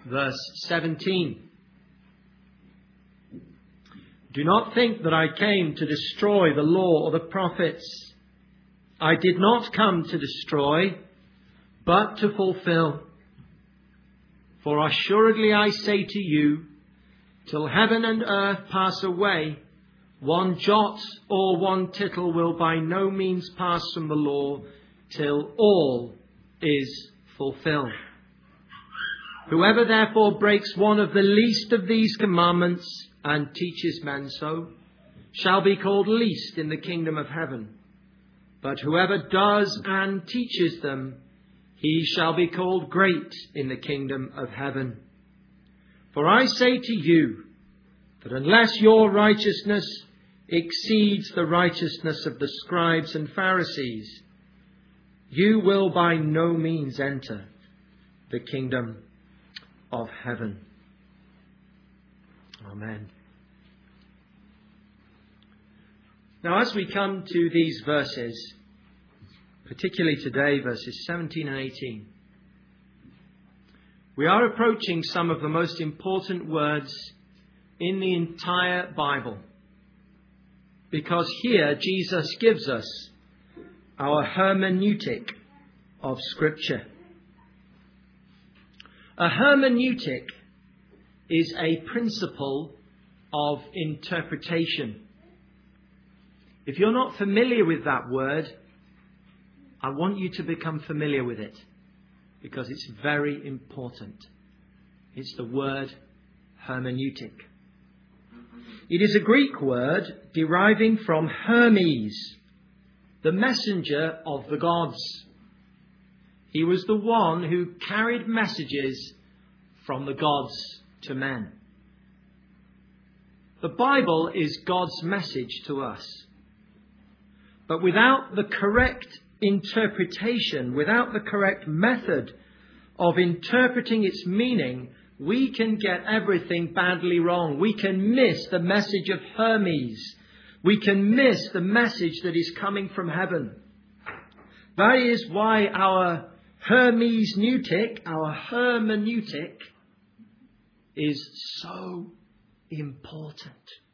verse 17. Do not think that I came to destroy the law or the prophets. I did not come to destroy, but to fulfill. For assuredly I say to you, till heaven and earth pass away, one jot or one tittle will by no means pass from the law till all is fulfilled. Whoever therefore breaks one of the least of these commandments and teaches men so, shall be called least in the kingdom of heaven. But whoever does and teaches them, he shall be called great in the kingdom of heaven. For I say to you, that unless your righteousness exceeds the righteousness of the scribes and Pharisees, you will by no means enter the kingdom of heaven. Amen. Now, as we come to these verses, particularly today, verses 17 and 18, we are approaching some of the most important words in the entire Bible. Because here Jesus gives us our hermeneutic of Scripture. A hermeneutic is a principle of interpretation. If you're not familiar with that word, I want you to become familiar with it, because it's very important. It's the word hermeneutic. It is a Greek word deriving from Hermes, the messenger of the gods. He was the one who carried messages from the gods to men. The Bible is God's message to us. But without the correct interpretation, without the correct method of interpreting its meaning, we can get everything badly wrong. We can miss the message of Hermes. We can miss the message that is coming from heaven. That is why our hermeneutic is so important.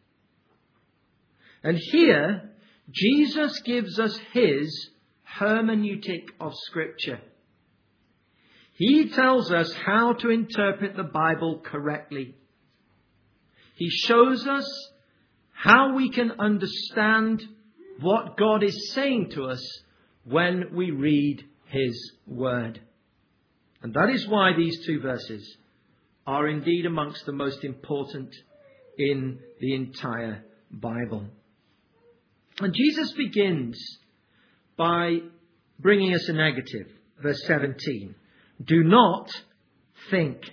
And here, Jesus gives us his hermeneutic of Scripture. He tells us how to interpret the Bible correctly. He shows us how we can understand what God is saying to us when we read his word. And that is why these two verses are indeed amongst the most important in the entire Bible. And Jesus begins by bringing us a negative. Verse 17. Do not think.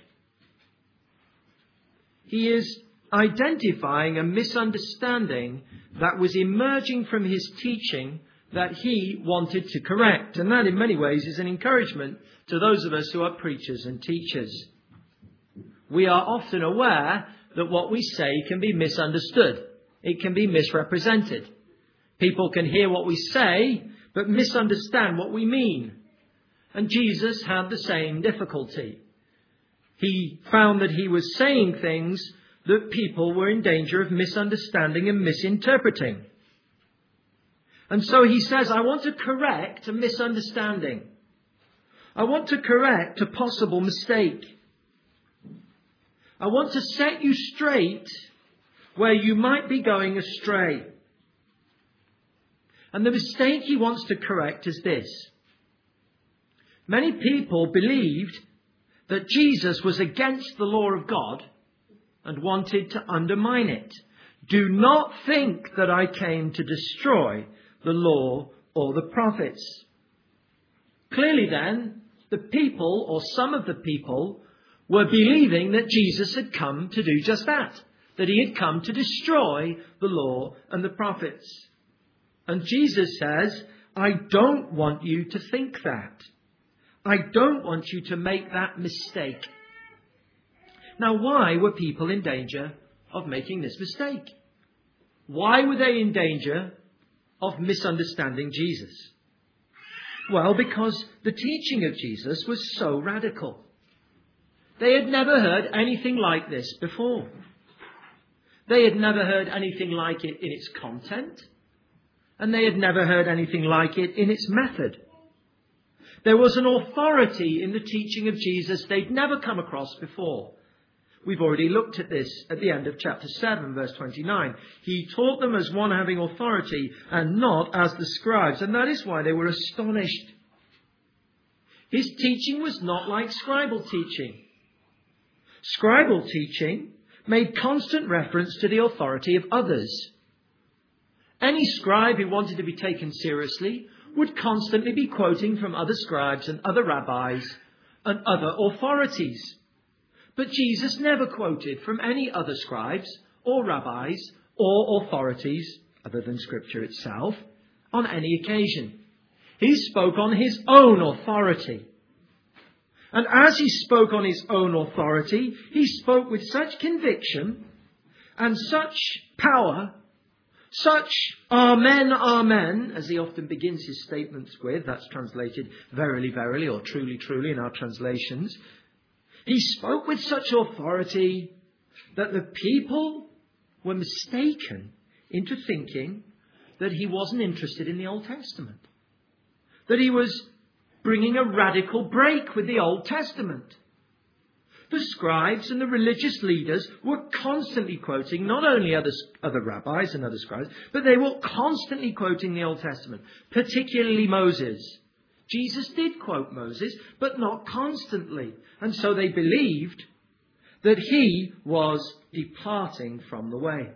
He is identifying a misunderstanding that was emerging from his teaching that he wanted to correct. And that in many ways is an encouragement to those of us who are preachers and teachers. We are often aware that what we say can be misunderstood. It can be misrepresented. People can hear what we say, but misunderstand what we mean. And Jesus had the same difficulty. He found that he was saying things that people were in danger of misunderstanding and misinterpreting. And so he says, I want to correct a misunderstanding. I want to correct a possible mistake. I want to set you straight where you might be going astray. And the mistake he wants to correct is this. Many people believed that Jesus was against the law of God and wanted to undermine it. Do not think that I came to destroy the law or the prophets. Clearly then, the people, or some of the people, were believing that Jesus had come to do just that he had come to destroy the law and the prophets. And Jesus says, I don't want you to think that. I don't want you to make that mistake. Now, why were people in danger of making this mistake? Why were they in danger of misunderstanding Jesus? Well, because the teaching of Jesus was so radical. They had never heard anything like this before. They had never heard anything like it in its content, and they had never heard anything like it in its method. There was an authority in the teaching of Jesus they'd never come across before. We've already looked at this at the end of chapter 7, verse 29. He taught them as one having authority and not as the scribes, and that is why they were astonished. His teaching was not like scribal teaching. Scribal teaching made constant reference to the authority of others. Any scribe who wanted to be taken seriously would constantly be quoting from other scribes and other rabbis and other authorities. But Jesus never quoted from any other scribes or rabbis or authorities, other than Scripture itself, on any occasion. He spoke on his own authority. And as he spoke on his own authority, he spoke with such conviction and such power, such amen, amen, as he often begins his statements with. That's translated verily, verily, or truly, truly in our translations. He spoke with such authority that the people were mistaken into thinking that he wasn't interested in the Old Testament, that he was bringing a radical break with the Old Testament. The scribes and the religious leaders were constantly quoting not only other rabbis and other scribes, but they were constantly quoting the Old Testament, particularly Moses. Jesus did quote Moses, but not constantly. And so they believed that he was departing from the way.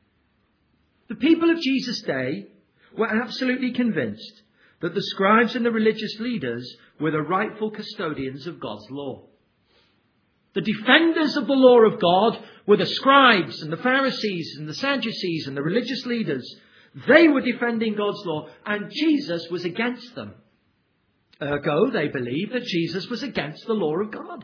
The people of Jesus' day were absolutely convinced that the scribes and the religious leaders were the rightful custodians of God's law. The defenders of the law of God were the scribes and the Pharisees and the Sadducees and the religious leaders. They were defending God's law, and Jesus was against them. Ergo, they believed that Jesus was against the law of God.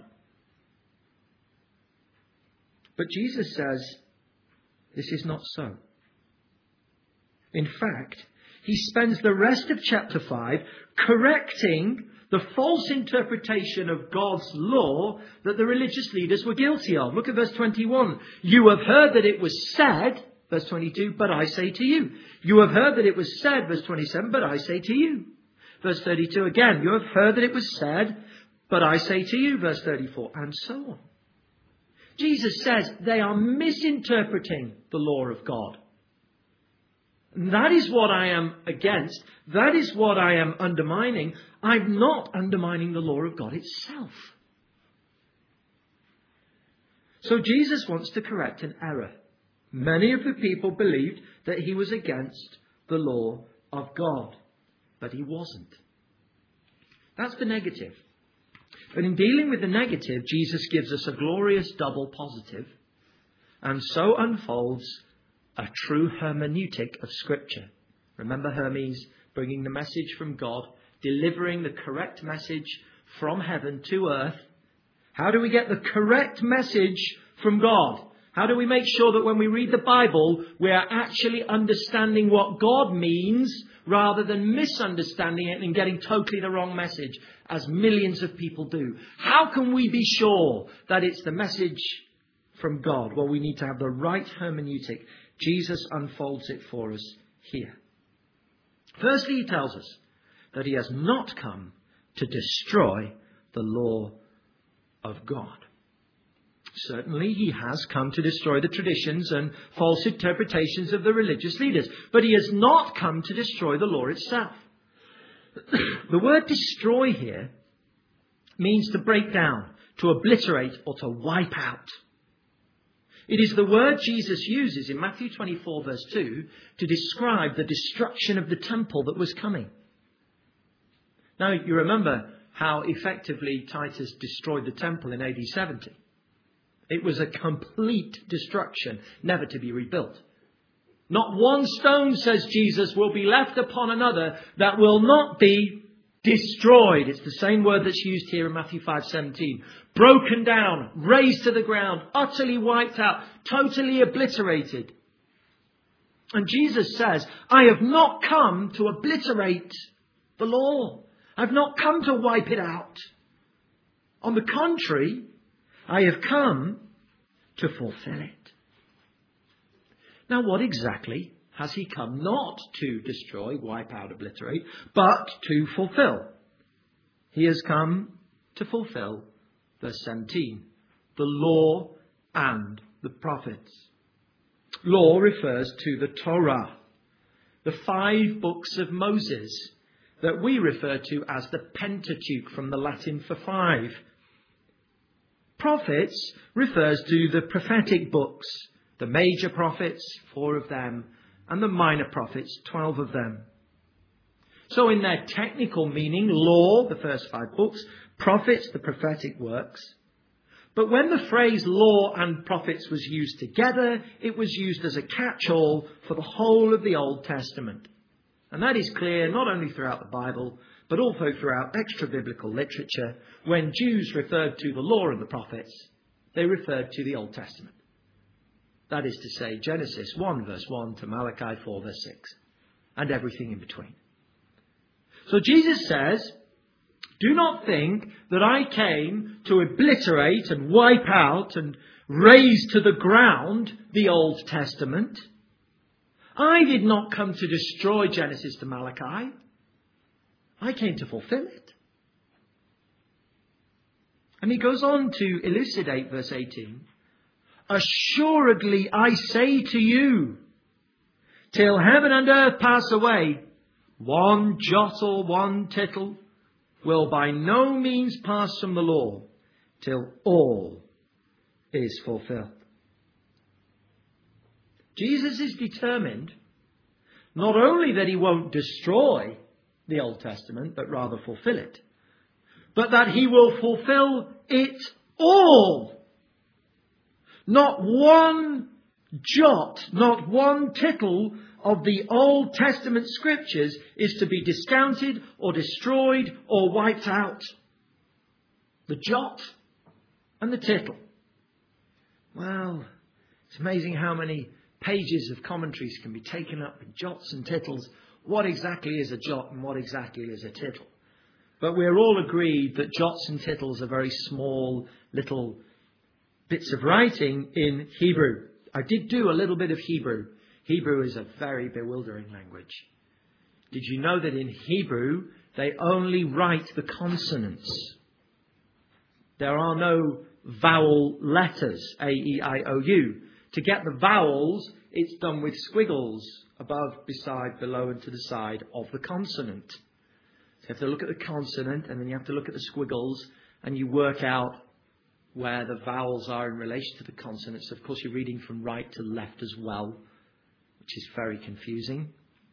But Jesus says this is not so. In fact, he spends the rest of chapter 5 correcting the false interpretation of God's law that the religious leaders were guilty of. Look at verse 21. You have heard that it was said, verse 22, but I say to you. You have heard that it was said, verse 27, but I say to you. Verse 32 again, you have heard that it was said, but I say to you, verse 34, and so on. Jesus says they are misinterpreting the law of God. That is what I am against. That is what I am undermining. I'm not undermining the law of God itself. So Jesus wants to correct an error. Many of the people believed that he was against the law of God, but he wasn't. That's the negative. But in dealing with the negative, Jesus gives us a glorious double positive, and so unfolds a true hermeneutic of Scripture. Remember Hermes, bringing the message from God, delivering the correct message from heaven to earth. How do we get the correct message from God? How do we make sure that when we read the Bible, we are actually understanding what God means rather than misunderstanding it and getting totally the wrong message, as millions of people do? How can we be sure that it's the message from God? Well, we need to have the right hermeneutic. Jesus unfolds it for us here. Firstly, he tells us that he has not come to destroy the law of God. Certainly, he has come to destroy the traditions and false interpretations of the religious leaders, but he has not come to destroy the law itself. The word destroy here means to break down, to obliterate, or to wipe out. It is the word Jesus uses in Matthew 24 verse 2 to describe the destruction of the temple that was coming. Now, you remember how effectively Titus destroyed the temple in AD 70. It was a complete destruction, never to be rebuilt. Not one stone, says Jesus, will be left upon another that will not be destroyed. It's the same word that's used here in Matthew 5:17. Broken down, razed to the ground, utterly wiped out, totally obliterated. And Jesus says, I have not come to obliterate the law. I've not come to wipe it out. On the contrary, I have come to fulfill it. Now, what exactly has he come? Not to destroy, wipe out, obliterate, but to fulfill. He has come to fulfill, verse 17, the law and the prophets. Law refers to the Torah, the 5 books of Moses that we refer to as the Pentateuch, from the Latin for 5. Prophets refers to the prophetic books, the major prophets, 4 of them, and the minor prophets, 12 of them. So in their technical meaning, law, the first 5 books, prophets, the prophetic works. But when the phrase law and prophets was used together, it was used as a catch-all for the whole of the Old Testament. And that is clear not only throughout the Bible, but also throughout extra-biblical literature. When Jews referred to the law and the prophets, they referred to the Old Testament. That is to say, Genesis 1 verse 1 to Malachi 4 verse 6, and everything in between. So Jesus says, do not think that I came to obliterate and wipe out and raze to the ground the Old Testament. I did not come to destroy Genesis to Malachi. I came to fulfill it. And he goes on to elucidate verse 18. Assuredly I say to you, till heaven and earth pass away, one jot or one tittle will by no means pass from the law till all is fulfilled. Jesus is determined not only that he won't destroy the Old Testament, but rather fulfill it, but that he will fulfill it all. Not one jot, not one tittle of the Old Testament scriptures is to be discounted or destroyed or wiped out. The jot and the tittle. Well, it's amazing how many pages of commentaries can be taken up with jots and tittles. What exactly is a jot and what exactly is a tittle? But we're all agreed that jots and tittles are very small little bits of writing in Hebrew. I did do a little bit of Hebrew. Hebrew is a very bewildering language. Did you know that in Hebrew they only write the consonants? There are no vowel letters, A, E, I, O, U. To get the vowels, it's done with squiggles above, beside, below and to the side of the consonant. So you have to look at the consonant and then you have to look at the squiggles and you work out where the vowels are in relation to the consonants. Of course, you're reading from right to left as well, which is very confusing.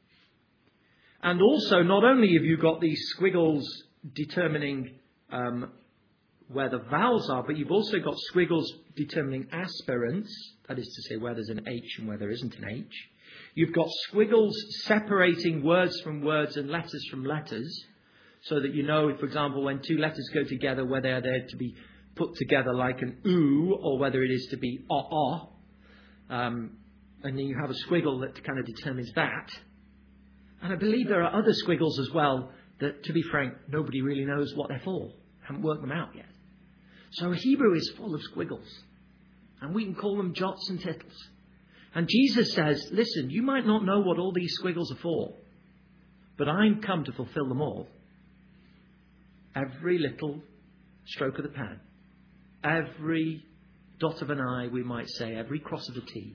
And also, not only have you got these squiggles determining where the vowels are, but you've also got squiggles determining aspirants, that is to say where there's an H and where there isn't an H. You've got squiggles separating words from words and letters from letters, so that you know, for example, when 2 letters go together, whether they're to be put together like an oo or whether it is to be ah. And then you have a squiggle that kind of determines that. And I believe there are other squiggles as well that, to be frank, nobody really knows what they're for. Haven't worked them out yet. So Hebrew is full of squiggles. And we can call them jots and tittles. And Jesus says, listen, you might not know what all these squiggles are for, but I'm come to fulfill them all. Every little stroke of the pen, every dot of an I, we might say, every cross of a T,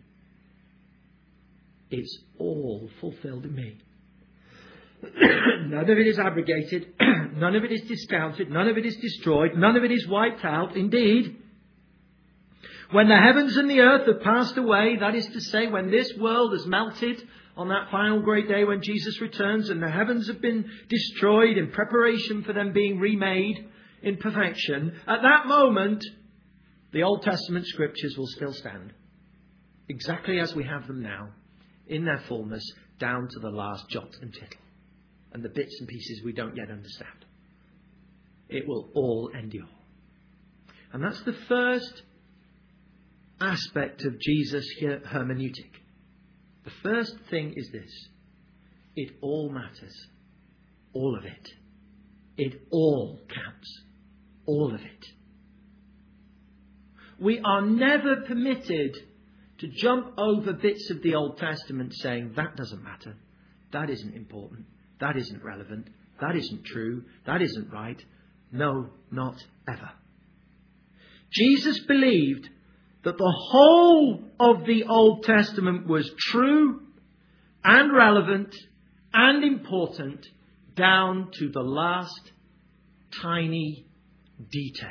it's all fulfilled in me. None of it is abrogated. None of it is discounted. None of it is destroyed. None of it is wiped out. Indeed, when the heavens and the earth have passed away, that is to say, when this world has melted on that final great day when Jesus returns and the heavens have been destroyed in preparation for them being remade in perfection, at that moment, the Old Testament scriptures will still stand, exactly as we have them now, in their fullness, down to the last jot and tittle, and the bits and pieces we don't yet understand. It will all endure. And that's the first aspect of Jesus' hermeneutic. The first thing is this: it all matters. All of it. It all counts. All of it. we are never permitted to jump over bits of the Old Testament saying, that doesn't matter, that isn't important, that isn't relevant, that isn't true, that isn't right. No, not ever. Jesus believed that the whole of the Old Testament was true and relevant and important down to the last tiny detail.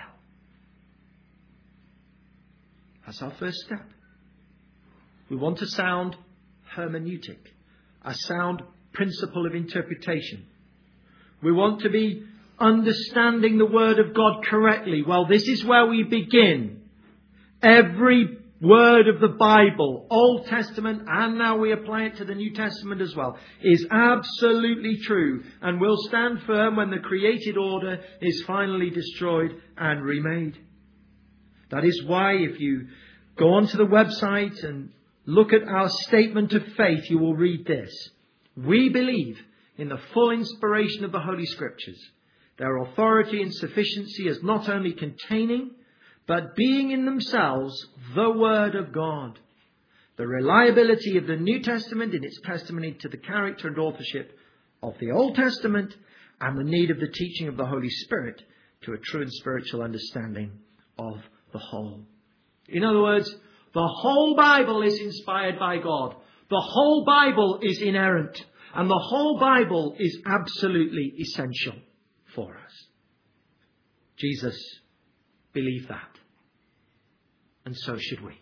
That's our first step. We want a sound hermeneutic, a sound principle of interpretation. We want to be understanding the Word of God correctly. Well, this is where we begin. Every word of the Bible, Old Testament, and now we apply it to the New Testament as well, is absolutely true and will stand firm when the created order is finally destroyed and remade. That is why if you go onto the website and look at our statement of faith, you will read this. We believe in the full inspiration of the Holy Scriptures, their authority and sufficiency as not only containing, but being in themselves the Word of God. The reliability of the New Testament in its testimony to the character and authorship of the Old Testament, and the need of the teaching of the Holy Spirit to a true and spiritual understanding of the whole. In other words, the whole Bible is inspired by God. The whole Bible is inerrant. And the whole Bible is absolutely essential for us. Jesus believed that. And so should we.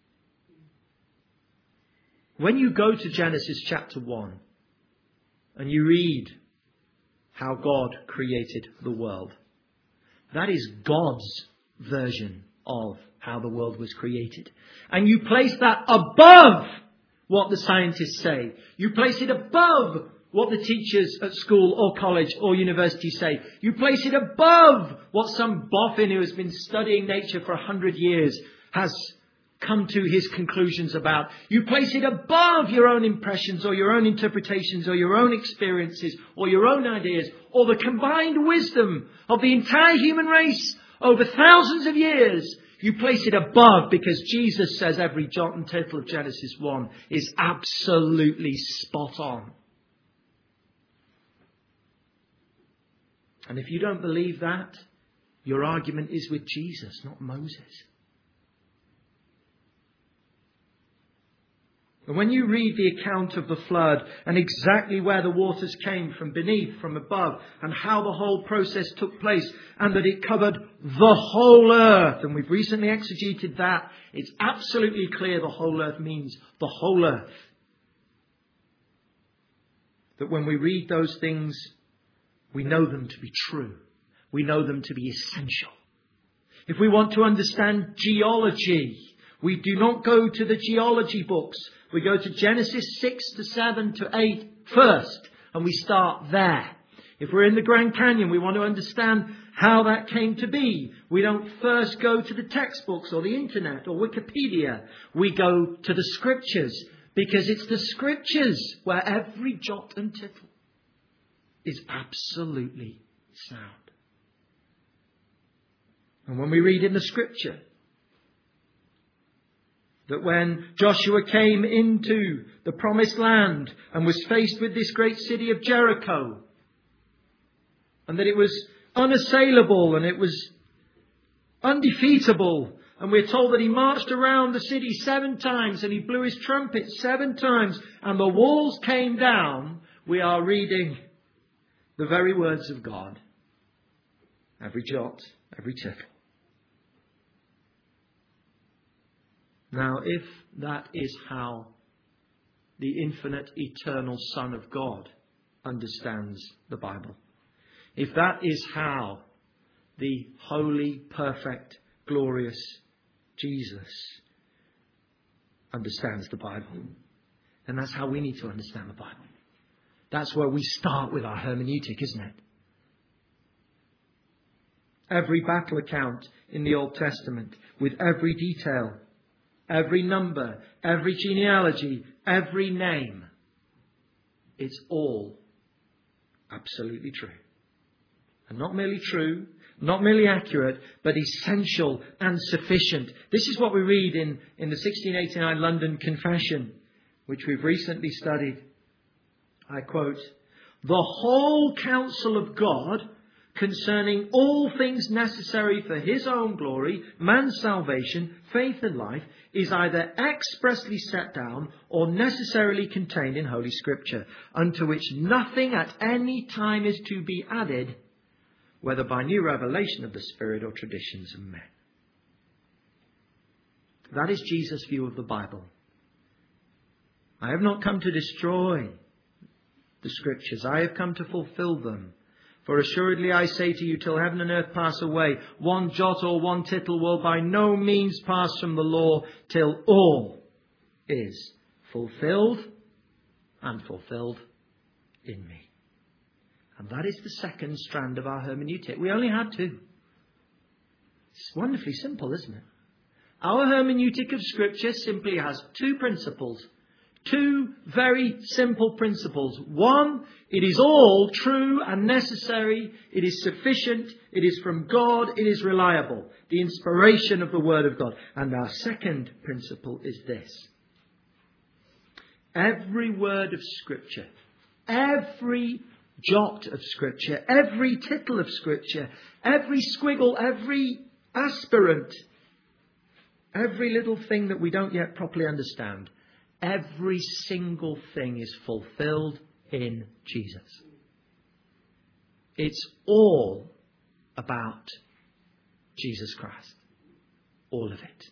When you go to Genesis chapter 1 and you read how God created the world, that is God's version of how the world was created. And you place that above what the scientists say. You place it above what the teachers at school or college or university say. You place it above what some boffin who has been studying nature for 100 years has come to his conclusions about. You place it above your own impressions or your own interpretations or your own experiences or your own ideas or the combined wisdom of the entire human race over thousands of years. You place it above because Jesus says every jot and tittle of Genesis 1 is absolutely spot on. And if you don't believe that, your argument is with Jesus, not Moses. And when you read the account of the flood and exactly where the waters came from beneath, from above, and how the whole process took place, and that it covered the whole earth, and we've recently exegeted that, it's absolutely clear the whole earth means the whole earth. That when we read those things, we know them to be true. We know them to be essential. If we want to understand geology, we do not go to the geology books. We go to Genesis 6 to 7 to 8 first, and we start there. If we're in the Grand Canyon, we want to understand how that came to be. We don't first go to the textbooks or the internet or Wikipedia. We go to the Scriptures, because it's the Scriptures where every jot and tittle is absolutely sound. And when we read in the Scripture that when Joshua came into the promised land and was faced with this great city of Jericho, and that it was unassailable and it was undefeatable, and we're told that he marched around the city 7 times and he blew his trumpet 7 times and the walls came down, we are reading the very words of God. Every jot, every tittle. Now, if that is how the infinite, eternal Son of God understands the Bible, if that is how the holy, perfect, glorious Jesus understands the Bible, then that's how we need to understand the Bible. That's where we start with our hermeneutic, isn't it? Every battle account in the Old Testament, with every detail, every number, every genealogy, every name, it's all absolutely true. And not merely true, Not merely accurate, but essential and sufficient. This is what we read in the 1689 London Confession, which we've recently studied. I quote, "The whole counsel of God concerning all things necessary for his own glory, man's salvation, faith and life, is either expressly set down or necessarily contained in Holy Scripture, unto which nothing at any time is to be added, whether by new revelation of the Spirit or traditions of men." That is Jesus' view of the Bible. I have not come to destroy the Scriptures. I have come to fulfill them. For assuredly I say to you, till heaven and earth pass away, one jot or one tittle will by no means pass from the law till all is fulfilled and fulfilled in me. And that is the second strand of our hermeneutic. We only had two. It's wonderfully simple, isn't it? Our hermeneutic of Scripture simply has two principles. Two very simple principles. One, it is all true and necessary. It is sufficient. It is from God. It is reliable. The inspiration of the Word of God. And our second principle is this. Every word of Scripture, every jot of Scripture, every tittle of Scripture, every squiggle, every aspirant, every little thing that we don't yet properly understand, every single thing is fulfilled in Jesus. It's all about Jesus Christ. All of it.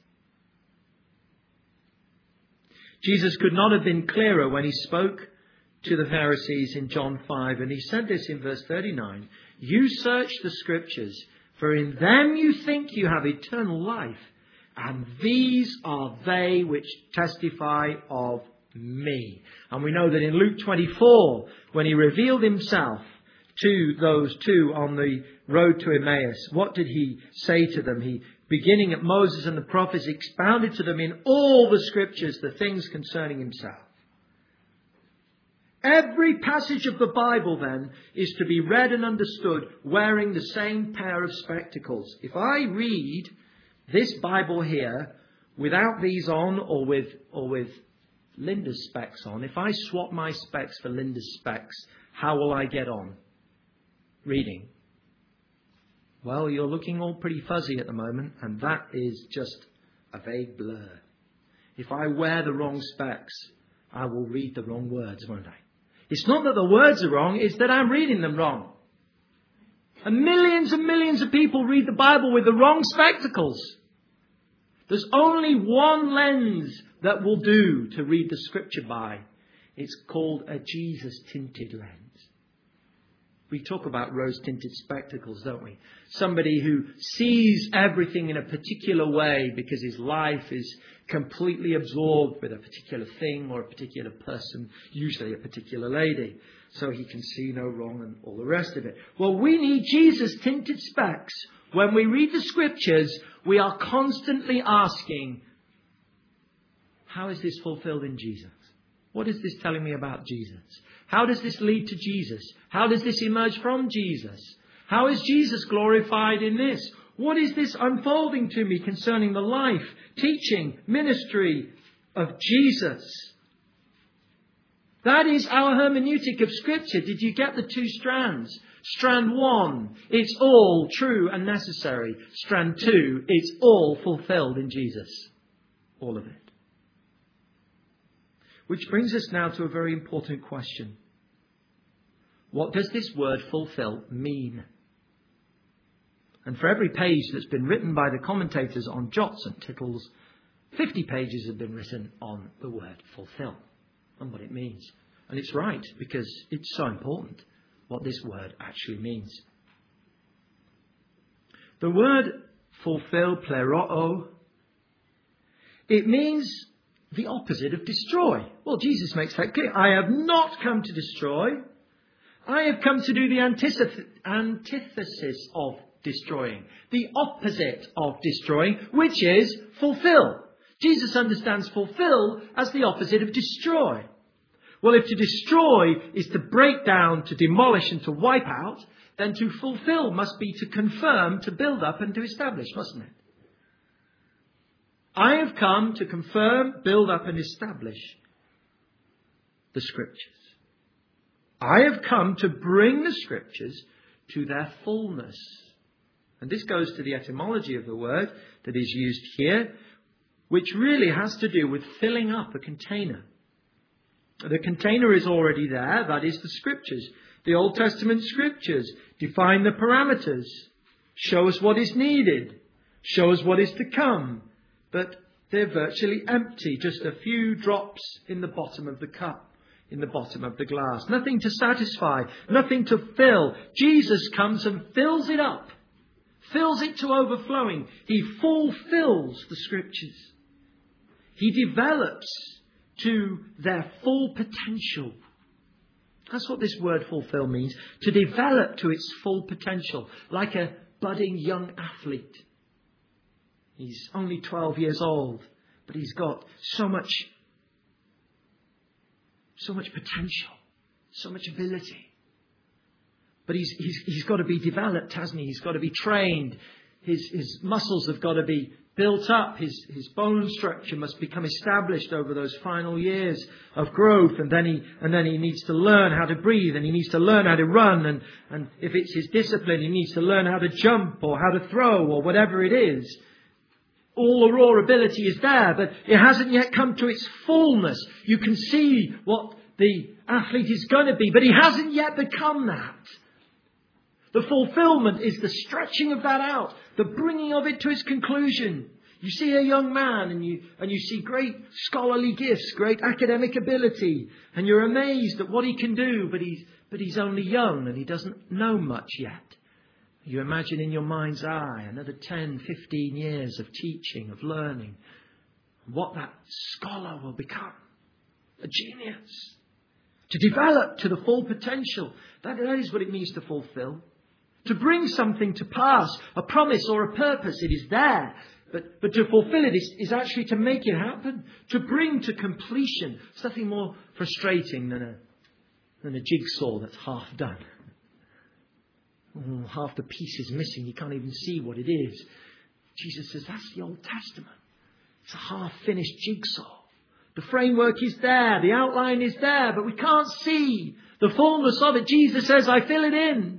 Jesus could not have been clearer when he spoke to the Pharisees in John 5. And he said this in verse 39. "You search the Scriptures, for in them you think you have eternal life. And these are they which testify of me." And we know that in Luke 24, when he revealed himself to those two on the road to Emmaus, what did he say to them? He, beginning at Moses and the prophets, expounded to them in all the Scriptures the things concerning himself. Every passage of the Bible, then, is to be read and understood wearing the same pair of spectacles. If I read this Bible here without these on or with Linda's specs on, if I swap my specs for Linda's specs, how will I get on reading? Well, you're looking all pretty fuzzy at the moment, and that is just a vague blur. If I wear the wrong specs, I will read the wrong words, won't I? It's not that the words are wrong, it's that I'm reading them wrong. And millions of people read the Bible with the wrong spectacles. There's only one lens that will do to read the Scripture by. It's called a Jesus-tinted lens. We talk about rose-tinted spectacles, don't we? Somebody who sees everything in a particular way because his life is completely absorbed with a particular thing or a particular person, usually a particular lady. So he can see no wrong and all the rest of it. Well, we need Jesus-tinted specs. When we read the Scriptures, we are constantly asking, how is this fulfilled in Jesus? What is this telling me about Jesus? How does this lead to Jesus? How does this emerge from Jesus? How is Jesus glorified in this? What is this unfolding to me concerning the life, teaching, ministry of Jesus? That is our hermeneutic of Scripture. Did you get the two strands? Strand 1, it's all true and necessary. Strand 2, it's all fulfilled in Jesus. All of it. Which brings us now to a very important question. What does this word fulfill mean? And for every page that's been written by the commentators on jots and tittles, 50 pages have been written on the word fulfill and what it means. And it's right, because it's so important what this word actually means. The word fulfill, pleroo, it means the opposite of destroy. Well, Jesus makes that clear. I have not come to destroy. I have come to do the antithesis of destroying. The opposite of destroying, which is fulfill. Jesus understands fulfill as the opposite of destroy. Well, if to destroy is to break down, to demolish and to wipe out, then to fulfill must be to confirm, to build up and to establish, mustn't it? I have come to confirm, build up and establish the Scriptures. I have come to bring the Scriptures to their fullness. And this goes to the etymology of the word that is used here, which really has to do with filling up a container. The container is already there, that is the Scriptures. The Old Testament Scriptures define the parameters, show us what is needed, show us what is to come. But they're virtually empty, just a few drops in the bottom of the cup, in the bottom of the glass. Nothing to satisfy, nothing to fill. Jesus comes and fills it up, fills it to overflowing. He fulfills the Scriptures. He develops to their full potential. That's what this word fulfill means. To develop to its full potential, like a budding young athlete. He's only 12 years old, but he's got so much potential, so much ability. But he's got to be developed, hasn't he? He's got to be trained. His muscles have got to be built up. His bone structure must become established over those final years of growth. And then he needs to learn how to breathe, and he needs to learn how to run. And if it's his discipline, he needs to learn how to jump or how to throw or whatever it is. All the raw ability is there, but it hasn't yet come to its fullness. You can see what the athlete is going to be, but he hasn't yet become that. The fulfillment is the stretching of that out, the bringing of it to its conclusion. You see a young man and you see great scholarly gifts, great academic ability, and you're amazed at what he can do, but he's only young and he doesn't know much yet. You imagine in your mind's eye another 10, 15 years of teaching, of learning, what that scholar will become. A genius. To develop to the full potential. That is what it means to fulfill. To bring something to pass, a promise or a purpose, it is there. But to fulfill it is actually to make it happen. To bring to completion. It's nothing more frustrating than a jigsaw that's half done. Half the piece is missing. You can't even see what it is. Jesus says that's the Old Testament. It's a half-finished jigsaw. The framework is there. The outline is there. But we can't see the fullness of it. Jesus says, I fill it in.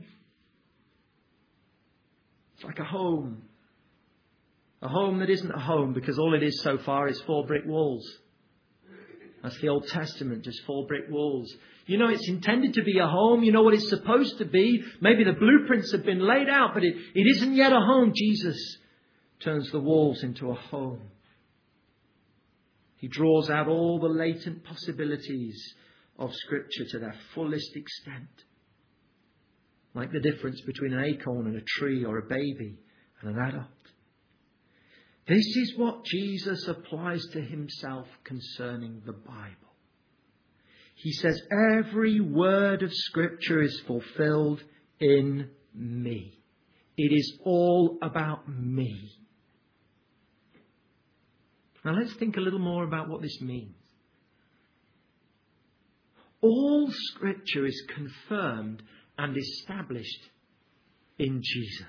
It's like a home. A home that isn't a home because all it is so far is 4 brick walls. That's the Old Testament, just 4 brick walls. You know, it's intended to be a home. You know what it's supposed to be. Maybe the blueprints have been laid out, but it isn't yet a home. Jesus turns the walls into a home. He draws out all the latent possibilities of Scripture to their fullest extent. Like the difference between an acorn and a tree, or a baby and an adult. This is what Jesus applies to himself concerning the Bible. He says, every word of Scripture is fulfilled in me. It is all about me. Now let's think a little more about what this means. All Scripture is confirmed and established in Jesus.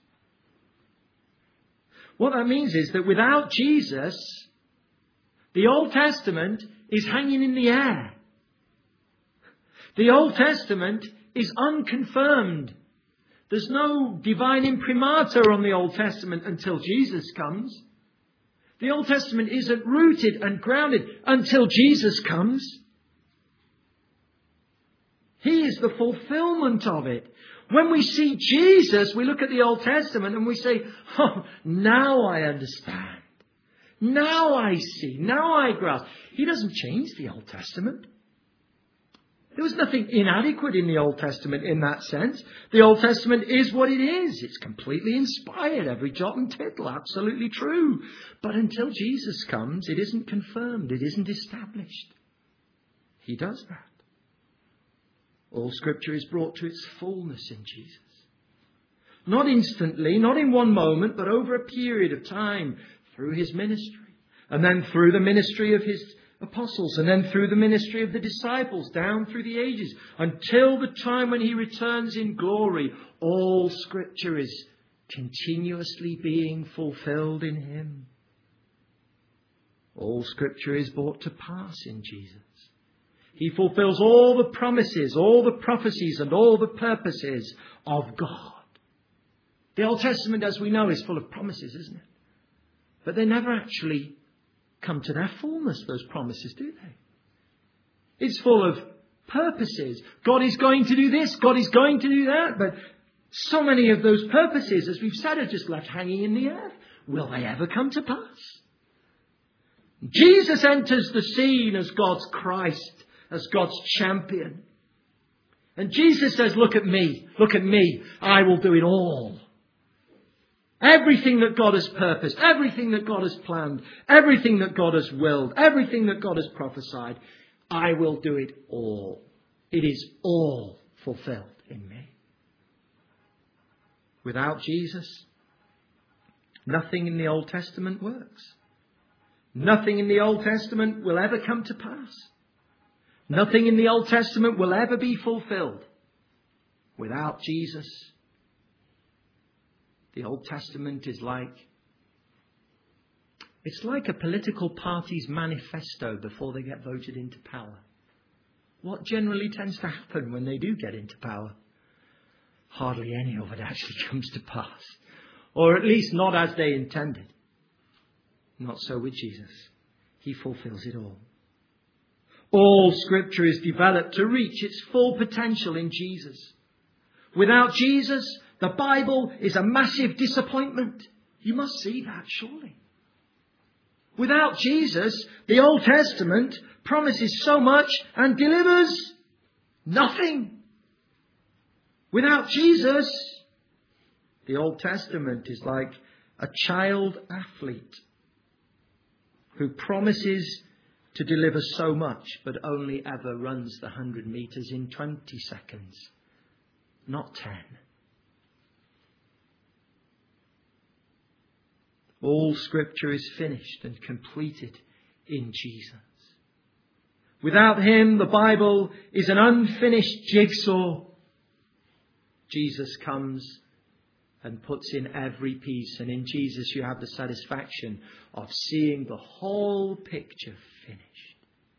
What that means is that without Jesus, the Old Testament is hanging in the air. The Old Testament is unconfirmed. There's no divine imprimatur on the Old Testament until Jesus comes. The Old Testament isn't rooted and grounded until Jesus comes. He is the fulfillment of it. When we see Jesus, we look at the Old Testament and we say, oh, now I understand. Now I see. Now I grasp. He doesn't change the Old Testament. There was nothing inadequate in the Old Testament in that sense. The Old Testament is what it is. It's completely inspired. Every jot and tittle. Absolutely true. But until Jesus comes, it isn't confirmed. It isn't established. He does that. All Scripture is brought to its fullness in Jesus. Not instantly, not in one moment, but over a period of time through his ministry. And then through the ministry of apostles, and then through the ministry of the disciples, down through the ages, until the time when he returns in glory. All Scripture is continuously being fulfilled in him. All Scripture is brought to pass in Jesus. He fulfills all the promises, all the prophecies, and all the purposes of God. The Old Testament, as we know, is full of promises, isn't it? But they never actually come to their fullness, those promises, do they? It's full of purposes. God is going to do this, God is going to do that, but so many of those purposes, as we've said, are just left hanging in the air. Will they ever come to pass? Jesus enters the scene as God's Christ, as God's champion. And Jesus says, look at me, I will do it all. Everything that God has purposed, everything that God has planned, everything that God has willed, everything that God has prophesied, I will do it all. It is all fulfilled in me. Without Jesus, nothing in the Old Testament works. Nothing in the Old Testament will ever come to pass. Nothing in the Old Testament will ever be fulfilled. Without Jesus, the Old Testament is it's like a political party's manifesto before they get voted into power. What generally tends to happen when they do get into power? Hardly any of it actually comes to pass. Or at least not as they intended. Not so with Jesus. He fulfills it all. All Scripture is developed to reach its full potential in Jesus. Without Jesus, the Bible is a massive disappointment. You must see that, surely. Without Jesus, the Old Testament promises so much and delivers nothing. Without Jesus, the Old Testament is like a child athlete who promises to deliver so much, but only ever runs the 100 meters in 20 seconds, not 10. All Scripture is finished and completed in Jesus. Without him, the Bible is an unfinished jigsaw. Jesus comes and puts in every piece. And in Jesus you have the satisfaction of seeing the whole picture finished.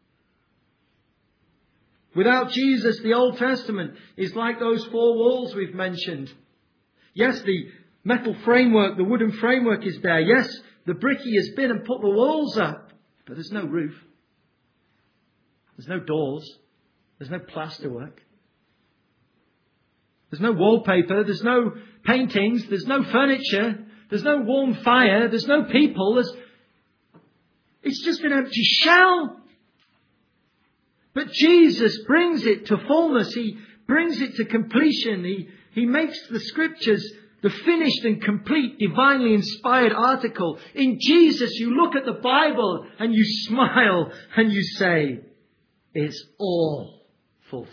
Without Jesus, the Old Testament is like those 4 walls we've mentioned. Yes, the metal framework, the wooden framework is there. Yes, the brickie has been and put the walls up. But there's no roof. There's no doors. There's no plasterwork. There's no wallpaper, there's no paintings, there's no furniture, there's no warm fire, there's no people. It's just an empty shell. But Jesus brings it to fullness. He brings it to completion. He makes the Scriptures the finished and complete, divinely inspired article. In Jesus, you look at the Bible and you smile and you say, it's all fulfilled.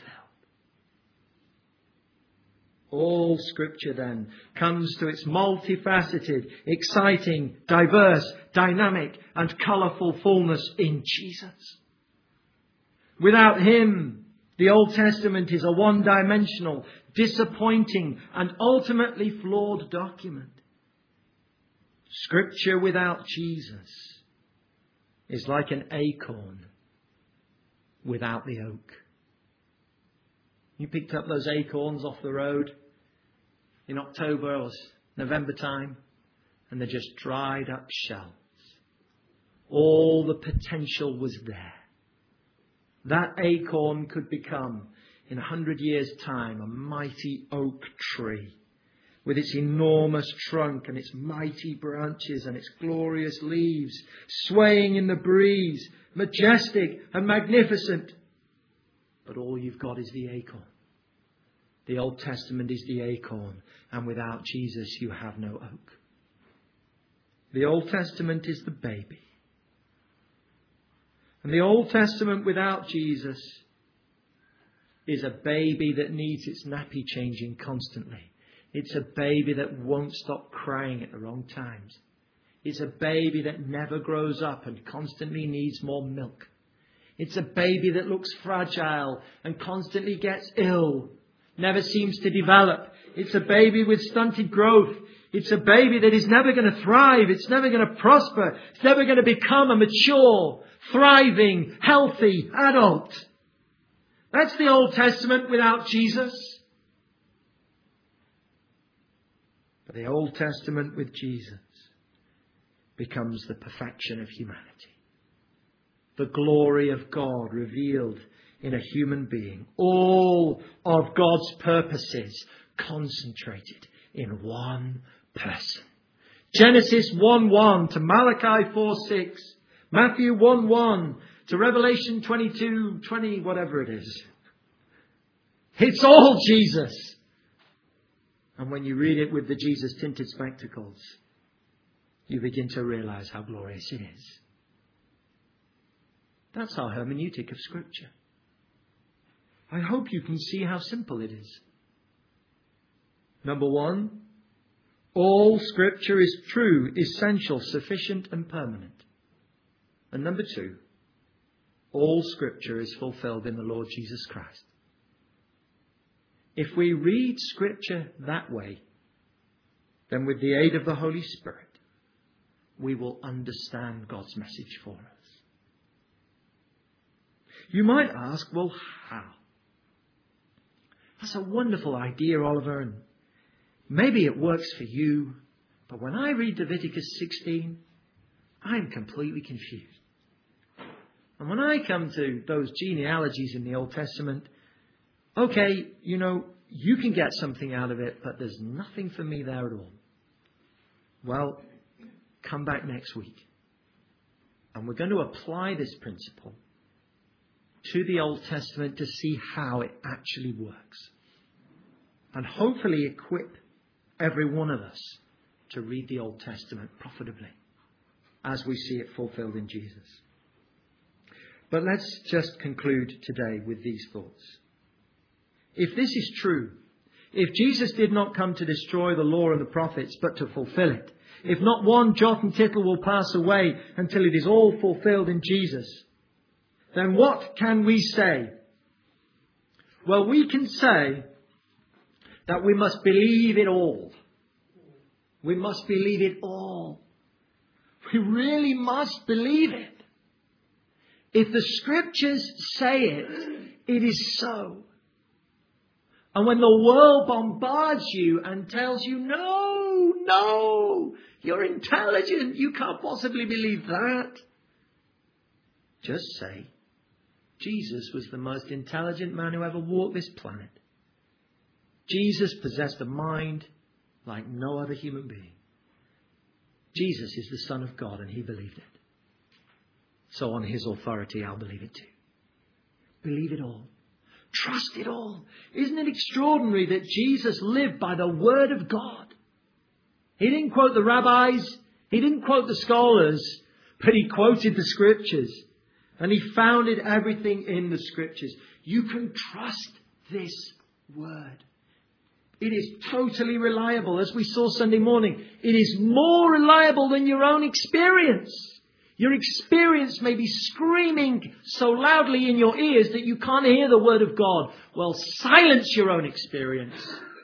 All Scripture then comes to its multifaceted, exciting, diverse, dynamic and colourful fullness in Jesus. Without him, the Old Testament is a one-dimensional, disappointing and ultimately flawed document. Scripture without Jesus is like an acorn without the oak. You picked up those acorns off the road in October or November time, and they're just dried up shells. All the potential was there. That acorn could become, in 100 years' time, a mighty oak tree with its enormous trunk and its mighty branches and its glorious leaves swaying in the breeze, majestic and magnificent. But all you've got is the acorn. The Old Testament is the acorn, and without Jesus you have no oak. The Old Testament is the baby. And the Old Testament without Jesus is a baby that needs its nappy changing constantly. It's a baby that won't stop crying at the wrong times. It's a baby that never grows up and constantly needs more milk. It's a baby that looks fragile and constantly gets ill, never seems to develop. It's a baby with stunted growth. It's a baby that is never going to thrive. It's never going to prosper. It's never going to become a mature, thriving, healthy adult. That's the Old Testament without Jesus. But the Old Testament with Jesus becomes the perfection of humanity. The glory of God revealed in a human being. All of God's purposes concentrated in one person. Genesis 1:1 to Malachi 4:6, Matthew 1:1 to Revelation 22:20, whatever it is. It's all Jesus. And when you read it with the Jesus tinted spectacles, you begin to realize how glorious it is. That's our hermeneutic of Scripture. I hope you can see how simple it is. Number one, all Scripture is true, essential, sufficient and permanent. And number two, all Scripture is fulfilled in the Lord Jesus Christ. If we read Scripture that way, then with the aid of the Holy Spirit, we will understand God's message for us. You might ask, well, how? That's a wonderful idea, Oliver, and maybe it works for you. But when I read Leviticus 16, I'm completely confused. And when I come to those genealogies in the Old Testament, okay, you can get something out of it, but there's nothing for me there at all. Well, come back next week. And we're going to apply this principle to the Old Testament to see how it actually works. And hopefully equip every one of us to read the Old Testament profitably as we see it fulfilled in Jesus. But let's just conclude today with these thoughts. If this is true, if Jesus did not come to destroy the law and the prophets, but to fulfill it, if not one jot and tittle will pass away until it is all fulfilled in Jesus, then what can we say? Well, we can say that we must believe it all. We must believe it all. We really must believe it. If the Scriptures say it, it is so. And when the world bombards you and tells you, no, you're intelligent, you can't possibly believe that, just say, Jesus was the most intelligent man who ever walked this planet. Jesus possessed a mind like no other human being. Jesus is the Son of God and he believed it. So on his authority, I'll believe it too. Believe it all. Trust it all. Isn't it extraordinary that Jesus lived by the Word of God? He didn't quote the rabbis. He didn't quote the scholars. But he quoted the Scriptures. And he founded everything in the Scriptures. You can trust this Word. It is totally reliable. As we saw Sunday morning, it is more reliable than your own experience. Your experience may be screaming so loudly in your ears that you can't hear the Word of God. Well, silence your own experience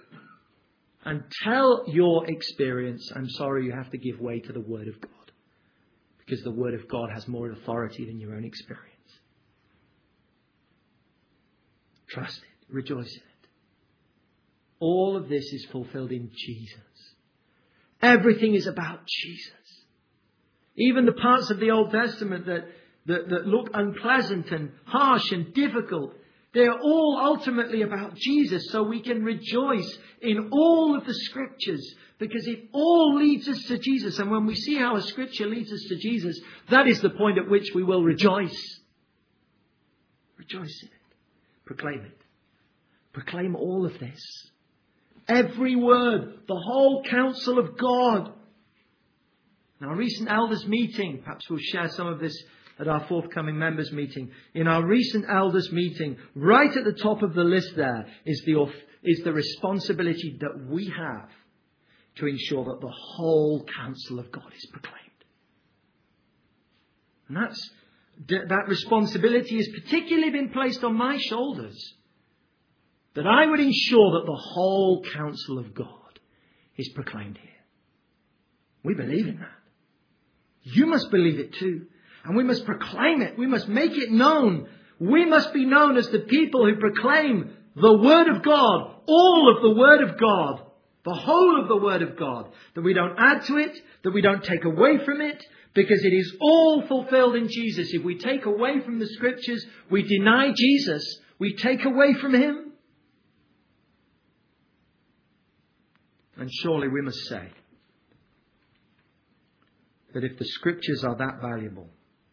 and tell your experience, I'm sorry, you have to give way to the Word of God. Because the Word of God has more authority than your own experience. Trust it. Rejoice in it. All of this is fulfilled in Jesus. Everything is about Jesus. Even the parts of the Old Testament that look unpleasant and harsh and difficult, they are all ultimately about Jesus. So we can rejoice in all of the Scriptures because it all leads us to Jesus. And when we see how a Scripture leads us to Jesus, that is the point at which we will rejoice. Rejoice in it. Proclaim it. Proclaim all of this. Every word, the whole counsel of God. In our recent elders meeting, perhaps we'll share some of this at our forthcoming members meeting. In our recent elders meeting, right at the top of the list there is the responsibility that we have to ensure that the whole counsel of God is proclaimed. And that responsibility has particularly been placed on my shoulders, that I would ensure that the whole counsel of God is proclaimed here. We believe in that. You must believe it too. And we must proclaim it. We must make it known. We must be known as the people who proclaim the Word of God, all of the Word of God, the whole of the Word of God, that we don't add to it, that we don't take away from it, because it is all fulfilled in Jesus. If we take away from the Scriptures, we deny Jesus, we take away from Him. And surely we must say that if the Scriptures are that valuable,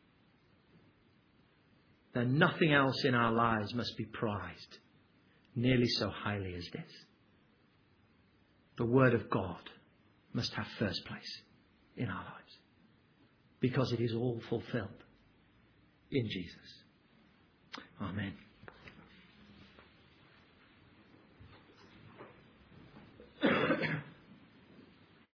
then nothing else in our lives must be prized nearly so highly as this. The Word of God must have first place in our lives, because it is all fulfilled in Jesus. Amen.